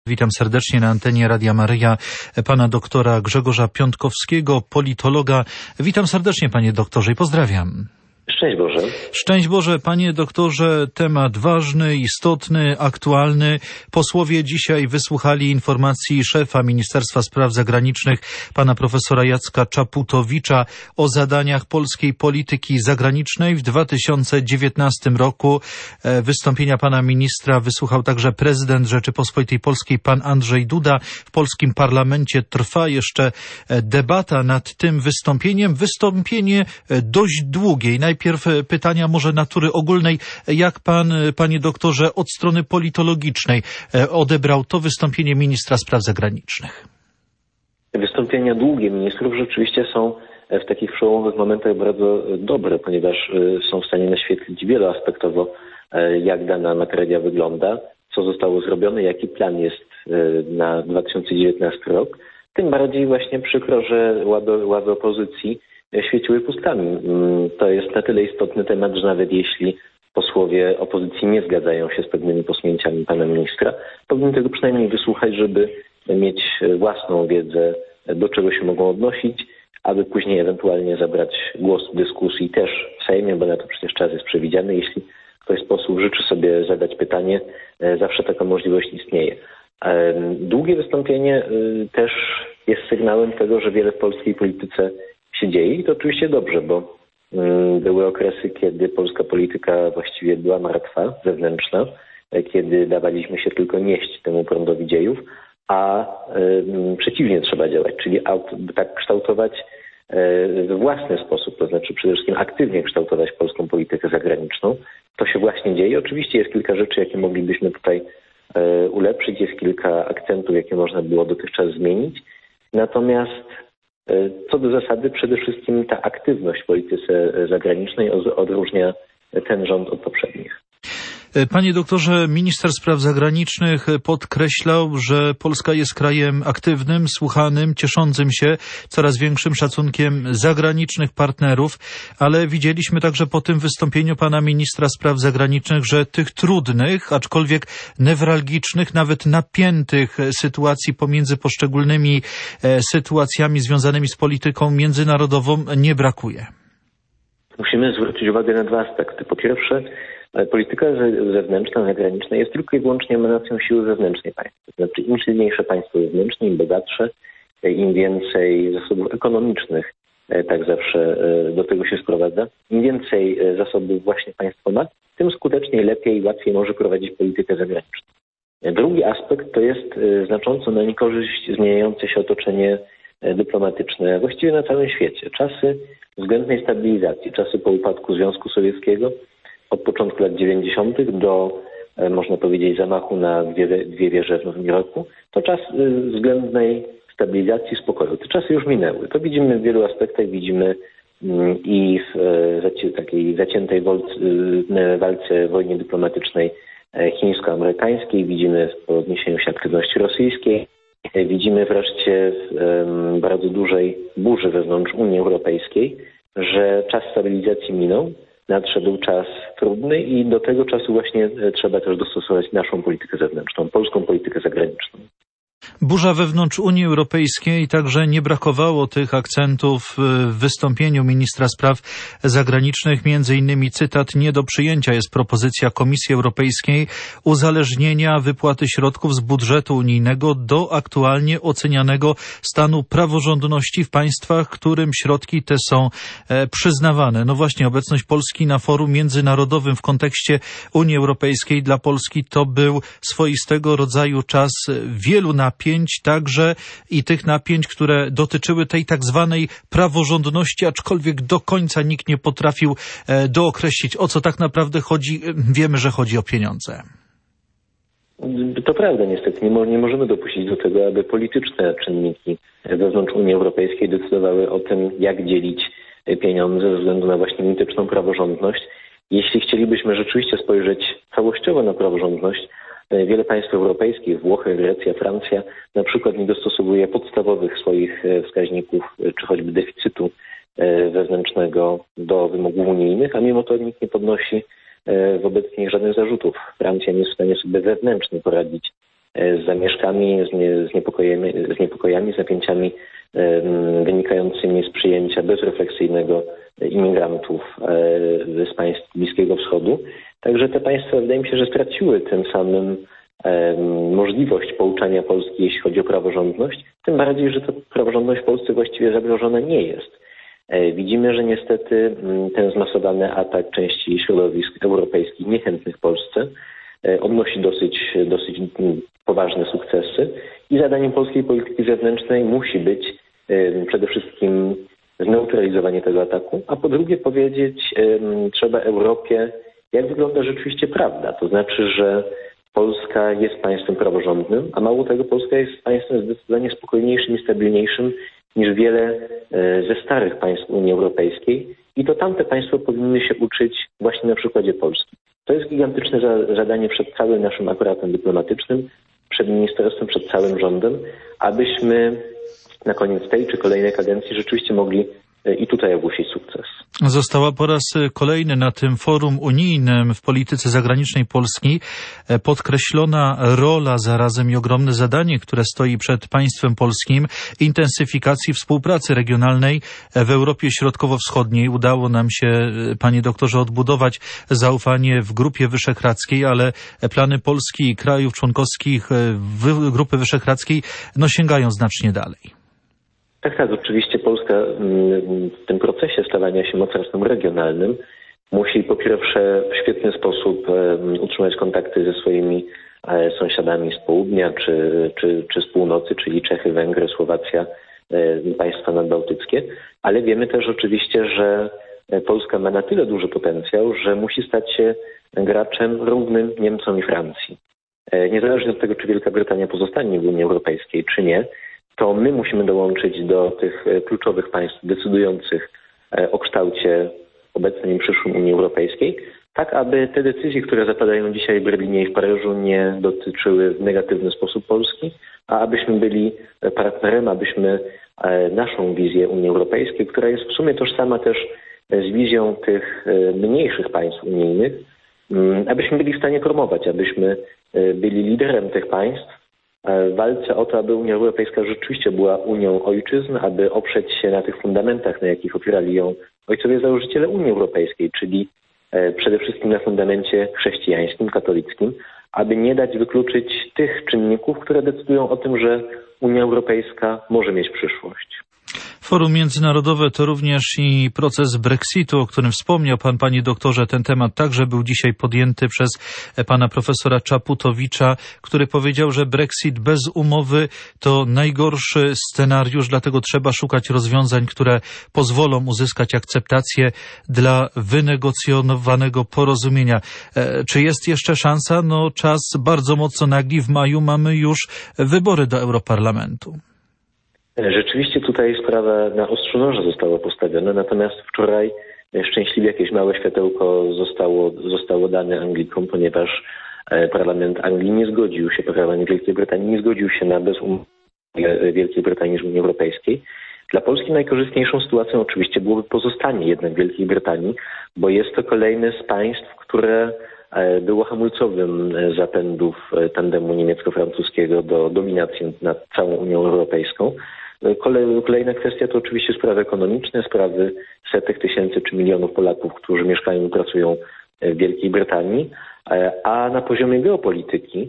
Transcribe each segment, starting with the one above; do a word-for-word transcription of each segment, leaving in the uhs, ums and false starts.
Witam serdecznie na antenie Radia Maryja pana doktora Grzegorza Piątkowskiego, politologa. Witam serdecznie, panie doktorze, i pozdrawiam. Szczęść Boże. Szczęść Boże, panie doktorze. Temat ważny, istotny, aktualny. Posłowie dzisiaj wysłuchali informacji szefa Ministerstwa Spraw Zagranicznych, pana profesora Jacka Czaputowicza, o zadaniach polskiej polityki zagranicznej w dwa tysiące dziewiętnastym roku. Wystąpienia pana ministra wysłuchał także prezydent Rzeczypospolitej Polskiej, pan Andrzej Duda. W polskim parlamencie trwa jeszcze debata nad tym wystąpieniem. Wystąpienie dość długie. Najpierw pytania może natury ogólnej. Jak pan, panie doktorze, od strony politologicznej odebrał to wystąpienie ministra spraw zagranicznych? Wystąpienia długie ministrów rzeczywiście są w takich przełomowych momentach bardzo dobre, ponieważ są w stanie naświetlić wieloaspektowo, jak dana materia wygląda, co zostało zrobione, jaki plan jest na dwa tysiące dziewiętnasty rok. Tym bardziej właśnie przykro, że ławy, ławy opozycji świeciły pustkami. To jest na tyle istotny temat, że nawet jeśli posłowie opozycji nie zgadzają się z pewnymi posunięciami pana ministra, powinni tego przynajmniej wysłuchać, żeby mieć własną wiedzę, do czego się mogą odnosić, aby później ewentualnie zabrać głos w dyskusji też w Sejmie, bo na to przecież czas jest przewidziany. Jeśli ktoś z posłów życzy sobie zadać pytanie, zawsze taka możliwość istnieje. Długie wystąpienie też jest sygnałem tego, że wiele w polskiej polityce się dzieje i to oczywiście dobrze, bo były okresy, kiedy polska polityka właściwie była martwa, zewnętrzna, kiedy dawaliśmy się tylko nieść temu prądowi dziejów, a y, przeciwnie trzeba działać, czyli aut, tak kształtować y, w własny sposób, to znaczy przede wszystkim aktywnie kształtować polską politykę zagraniczną. To się właśnie dzieje. Oczywiście jest kilka rzeczy, jakie moglibyśmy tutaj y, ulepszyć, jest kilka akcentów, jakie można było dotychczas zmienić. Natomiast co do zasady, przede wszystkim ta aktywność w polityce zagranicznej odróżnia ten rząd od poprzednich. Panie doktorze, minister spraw zagranicznych podkreślał, że Polska jest krajem aktywnym, słuchanym, cieszącym się coraz większym szacunkiem zagranicznych partnerów, ale widzieliśmy także po tym wystąpieniu pana ministra spraw zagranicznych, że tych trudnych, aczkolwiek newralgicznych, nawet napiętych sytuacji pomiędzy poszczególnymi sytuacjami związanymi z polityką międzynarodową nie brakuje. Musimy zwrócić uwagę na dwa aspekty. Po pierwsze, polityka zewnętrzna, zagraniczna jest tylko i wyłącznie emanacją siły wewnętrznej państwa. To znaczy im silniejsze państwo wewnętrzne, im bogatsze, im więcej zasobów ekonomicznych, tak zawsze do tego się sprowadza, im więcej zasobów właśnie państwo ma, tym skuteczniej, lepiej i łatwiej może prowadzić politykę zagraniczną. Drugi aspekt to jest znacząco na niekorzyść zmieniające się otoczenie dyplomatyczne właściwie na całym świecie. Czasy względnej stabilizacji, czasy po upadku Związku Sowieckiego, od początku lat dziewięćdziesiątych do, można powiedzieć, zamachu na dwie, dwie wieże w Nowym Jorku, to czas względnej stabilizacji, spokoju. Te czasy już minęły. To widzimy w wielu aspektach. Widzimy i w takiej zaciętej walce, wojnie dyplomatycznej chińsko-amerykańskiej, widzimy w podniesieniu się aktywności rosyjskiej, widzimy wreszcie w bardzo dużej burzy wewnątrz Unii Europejskiej, że czas stabilizacji minął. Nadszedł czas trudny i do tego czasu właśnie trzeba też dostosować naszą politykę zewnętrzną, polską politykę zagraniczną. Burza wewnątrz Unii Europejskiej, także nie brakowało tych akcentów w wystąpieniu ministra spraw zagranicznych, między innymi cytat: nie do przyjęcia jest propozycja Komisji Europejskiej uzależnienia wypłaty środków z budżetu unijnego do aktualnie ocenianego stanu praworządności w państwach, którym środki te są przyznawane. No właśnie, obecność Polski na forum międzynarodowym w kontekście Unii Europejskiej dla Polski to był swoistego rodzaju czas wielu napięć, także i tych napięć, które dotyczyły tej tak zwanej praworządności, aczkolwiek do końca nikt nie potrafił e, dookreślić, o co tak naprawdę chodzi. Wiemy, że chodzi o pieniądze. To prawda, niestety. Nie, mo- nie możemy dopuścić do tego, aby polityczne czynniki wewnątrz Unii Europejskiej decydowały o tym, jak dzielić pieniądze ze względu na właśnie mityczną praworządność. Jeśli chcielibyśmy rzeczywiście spojrzeć całościowo na praworządność, wiele państw europejskich, Włochy, Grecja, Francja, na przykład nie dostosowuje podstawowych swoich wskaźników, czy choćby deficytu wewnętrznego do wymogów unijnych, a mimo to nikt nie podnosi wobec nich żadnych zarzutów. Francja nie jest w stanie sobie wewnętrznie poradzić z zamieszkami, z, nie, z, niepokojami, z niepokojami, z napięciami wynikającymi z przyjęcia bezrefleksyjnego imigrantów z państw Bliskiego Wschodu. Także te państwa, wydaje mi się, że straciły tym samym możliwość pouczania Polski, jeśli chodzi o praworządność, tym bardziej, że ta praworządność w Polsce właściwie zagrożona nie jest. Widzimy, że niestety ten zmasowany atak części środowisk europejskich niechętnych Polsce odnosi dosyć, dosyć poważne sukcesy i zadaniem polskiej polityki zewnętrznej musi być przede wszystkim zneutralizowanie tego ataku, a po drugie powiedzieć trzeba Europie, jak wygląda rzeczywiście prawda. To znaczy, że Polska jest państwem praworządnym, a mało tego, Polska jest państwem zdecydowanie spokojniejszym i stabilniejszym niż wiele ze starych państw Unii Europejskiej i to tamte państwa powinny się uczyć właśnie na przykładzie Polski. To jest gigantyczne za, zadanie przed całym naszym aparatem dyplomatycznym, przed ministerstwem, przed całym rządem, abyśmy na koniec tej czy kolejnej kadencji rzeczywiście mogli i tutaj ogłosić sukces. Została po raz kolejny na tym forum unijnym w polityce zagranicznej Polski podkreślona rola, zarazem i ogromne zadanie, które stoi przed państwem polskim, intensyfikacji współpracy regionalnej w Europie Środkowo-Wschodniej. Udało nam się, panie doktorze, odbudować zaufanie w Grupie Wyszehradzkiej, ale plany Polski i krajów członkowskich w Grupy Wyszehradzkiej no, sięgają znacznie dalej. Tak, tak, oczywiście Polska w tym procesie stawania się mocarstwem regionalnym musi po pierwsze w świetny sposób utrzymać kontakty ze swoimi sąsiadami z południa czy, czy, czy z północy, czyli Czechy, Węgry, Słowacja, państwa nadbałtyckie, ale wiemy też oczywiście, że Polska ma na tyle duży potencjał, że musi stać się graczem równym Niemcom i Francji. Niezależnie od tego, czy Wielka Brytania pozostanie w Unii Europejskiej, czy nie, to my musimy dołączyć do tych kluczowych państw decydujących o kształcie obecnej i przyszłym Unii Europejskiej, tak aby te decyzje, które zapadają dzisiaj w Berlinie i w Paryżu, nie dotyczyły w negatywny sposób Polski, a abyśmy byli partnerem, abyśmy naszą wizję Unii Europejskiej, która jest w sumie tożsama też z wizją tych mniejszych państw unijnych, abyśmy byli w stanie promować, abyśmy byli liderem tych państw w walce o to, aby Unia Europejska rzeczywiście była Unią ojczyzn, aby oprzeć się na tych fundamentach, na jakich opierali ją ojcowie założyciele Unii Europejskiej, czyli przede wszystkim na fundamencie chrześcijańskim, katolickim, aby nie dać wykluczyć tych czynników, które decydują o tym, że Unia Europejska może mieć przyszłość. Forum międzynarodowe to również i proces Brexitu, o którym wspomniał pan, panie doktorze. Ten temat także był dzisiaj podjęty przez pana profesora Czaputowicza, który powiedział, że Brexit bez umowy to najgorszy scenariusz, dlatego trzeba szukać rozwiązań, które pozwolą uzyskać akceptację dla wynegocjonowanego porozumienia. Czy jest jeszcze szansa? No czas bardzo mocno nagli. W maju mamy już wybory do Europarlamentu. Rzeczywiście tutaj sprawa na ostrzu noża została postawiona, natomiast wczoraj szczęśliwie jakieś małe światełko zostało, zostało dane Anglikom, ponieważ parlament Anglii nie zgodził się, parlament Wielkiej Brytanii nie zgodził się na bezumowę Wielkiej Brytanii z Unii Europejskiej. Dla Polski najkorzystniejszą sytuacją oczywiście byłoby pozostanie jednak Wielkiej Brytanii, bo jest to kolejne z państw, które było hamulcowym zapędów tandemu niemiecko-francuskiego do dominacji nad całą Unią Europejską. Kolejna kwestia to oczywiście sprawy ekonomiczne, sprawy setek tysięcy czy milionów Polaków, którzy mieszkają i pracują w Wielkiej Brytanii, a na poziomie geopolityki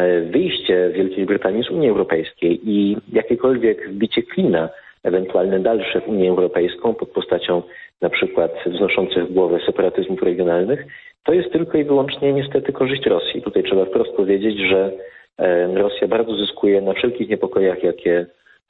wyjście Wielkiej Brytanii z Unii Europejskiej i jakiekolwiek wbicie klina, ewentualne dalsze w Unię Europejską pod postacią na przykład wznoszących głowę separatyzmów regionalnych, to jest tylko i wyłącznie niestety korzyść Rosji. Tutaj trzeba wprost powiedzieć, że Rosja bardzo zyskuje na wszelkich niepokojach, jakie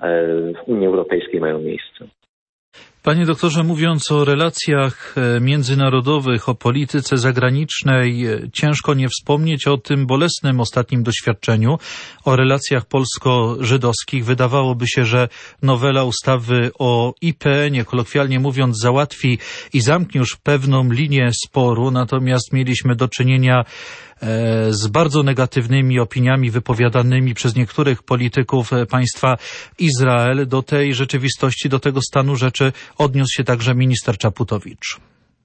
w Unii Europejskiej mają miejsce. Panie doktorze, mówiąc o relacjach międzynarodowych, o polityce zagranicznej, ciężko nie wspomnieć o tym bolesnym ostatnim doświadczeniu, o relacjach polsko-żydowskich. Wydawałoby się, że nowela ustawy o I P N-ie, kolokwialnie mówiąc, załatwi i zamknie już pewną linię sporu, natomiast mieliśmy do czynienia z bardzo negatywnymi opiniami wypowiadanymi przez niektórych polityków państwa Izrael. Do tej rzeczywistości, do tego stanu rzeczy odniósł się także minister Czaputowicz.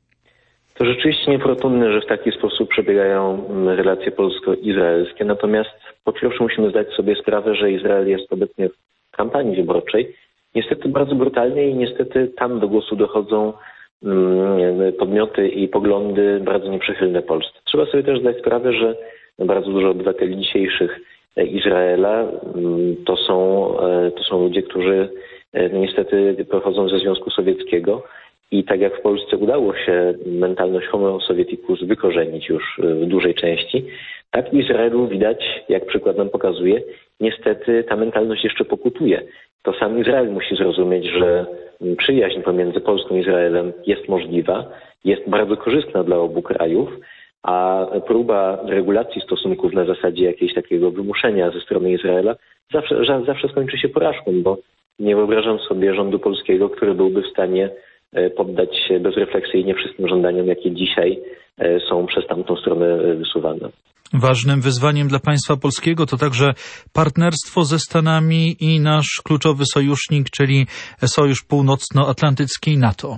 To rzeczywiście niefortunne, że w taki sposób przebiegają relacje polsko-izraelskie, natomiast Po pierwsze musimy zdać sobie sprawę, że Izrael jest obecnie w kampanii wyborczej. Niestety bardzo brutalnie i niestety tam do głosu dochodzą um, podmioty i poglądy bardzo nieprzychylne Polsce. Trzeba sobie też zdać sprawę, że bardzo dużo obywateli dzisiejszych Izraela um, to są, to są ludzie, którzy niestety pochodzą ze Związku Sowieckiego i tak jak w Polsce udało się mentalność homo sovieticus wykorzenić już w dużej części, tak w Izraelu widać, jak przykład nam pokazuje, niestety ta mentalność jeszcze pokutuje. To sam Izrael musi zrozumieć, że przyjaźń pomiędzy Polską i Izraelem jest możliwa, jest bardzo korzystna dla obu krajów, a próba regulacji stosunków na zasadzie jakiegoś takiego wymuszenia ze strony Izraela zawsze, zawsze skończy się porażką, bo nie wyobrażam sobie rządu polskiego, który byłby w stanie poddać się bezrefleksyjnie wszystkim żądaniom, jakie dzisiaj są przez tamtą stronę wysuwane. Ważnym wyzwaniem dla państwa polskiego to także partnerstwo ze Stanami i nasz kluczowy sojusznik, czyli Sojusz Północnoatlantycki NATO.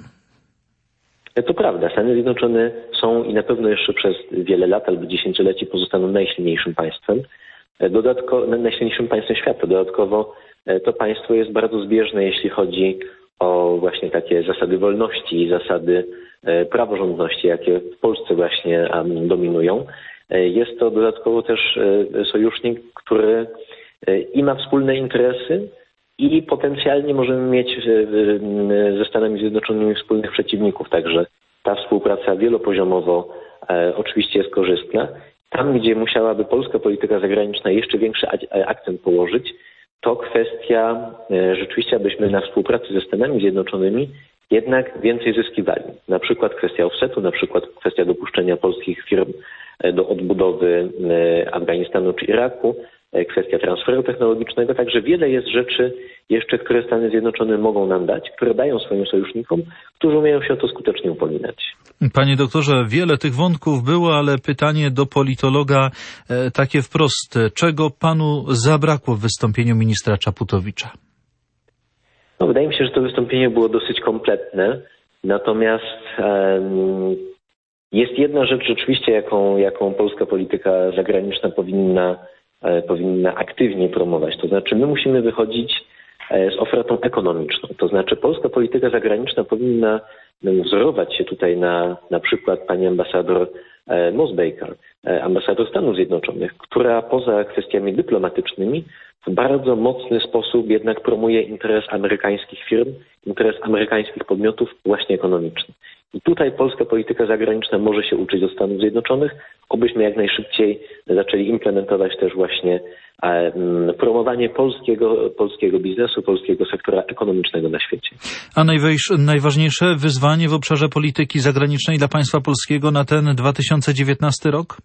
To prawda. Stany Zjednoczone są i na pewno jeszcze przez wiele lat albo dziesięcioleci pozostaną najsilniejszym państwem, dodatkowo najsilniejszym państwem świata. Dodatkowo to państwo jest bardzo zbieżne, jeśli chodzi o właśnie takie zasady wolności i zasady praworządności, jakie w Polsce właśnie dominują. Jest to dodatkowo też sojusznik, który i ma wspólne interesy, i potencjalnie możemy mieć ze Stanami Zjednoczonymi wspólnych przeciwników. Także ta współpraca wielopoziomowo oczywiście jest korzystna. Tam, gdzie musiałaby polska polityka zagraniczna jeszcze większy akcent położyć, to kwestia rzeczywiście, abyśmy na współpracy ze Stanami Zjednoczonymi jednak więcej zyskiwali. Na przykład kwestia offsetu, na przykład kwestia dopuszczenia polskich firm do odbudowy Afganistanu czy Iraku, kwestia transferu technologicznego. Także wiele jest rzeczy jeszcze, które Stany Zjednoczone mogą nam dać, które dają swoim sojusznikom, którzy umieją się o to skutecznie upominać. Panie doktorze, wiele tych wątków było, ale pytanie do politologa e, takie wprost. Czego panu zabrakło w wystąpieniu ministra Czaputowicza? No, wydaje mi się, że to wystąpienie było dosyć kompletne. Natomiast um, jest jedna rzecz rzeczywiście, jaką, jaką polska polityka zagraniczna powinna, e, powinna aktywnie promować. To znaczy my musimy wychodzić e, z ofertą ekonomiczną. To znaczy polska polityka zagraniczna powinna wzorować się tutaj na, na przykład pani ambasador e, Mosbaker, e, ambasador Stanów Zjednoczonych, która poza kwestiami dyplomatycznymi w bardzo mocny sposób jednak promuje interes amerykańskich firm, interes amerykańskich podmiotów właśnie ekonomiczny. I tutaj polska polityka zagraniczna może się uczyć od Stanów Zjednoczonych, obyśmy jak najszybciej zaczęli implementować też właśnie um, promowanie polskiego, polskiego biznesu, polskiego sektora ekonomicznego na świecie. A najważniejsze wyzwanie w obszarze polityki zagranicznej dla państwa polskiego na ten dwa tysiące dziewiętnasty rok?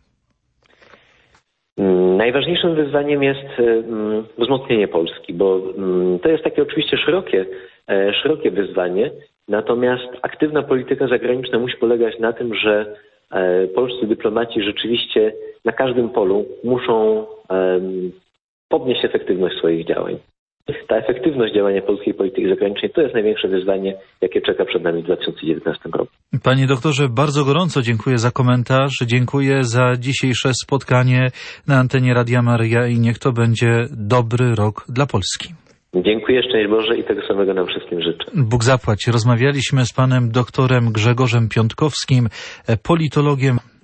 Najważniejszym wyzwaniem jest um, wzmocnienie Polski, bo um, to jest takie oczywiście szerokie, e, szerokie wyzwanie, natomiast aktywna polityka zagraniczna musi polegać na tym, że e, polscy dyplomaci rzeczywiście na każdym polu muszą e, podnieść efektywność swoich działań. Ta efektywność działania polskiej polityki zagranicznej to jest największe wyzwanie, jakie czeka przed nami w dwa tysiące dziewiętnastym roku. Panie doktorze, bardzo gorąco dziękuję za komentarz, dziękuję za dzisiejsze spotkanie na antenie Radia Maryja i niech to będzie dobry rok dla Polski. Dziękuję, szczęść Boże i tego samego nam wszystkim życzę. Bóg zapłać. Rozmawialiśmy z panem doktorem Grzegorzem Piątkowskim, politologiem.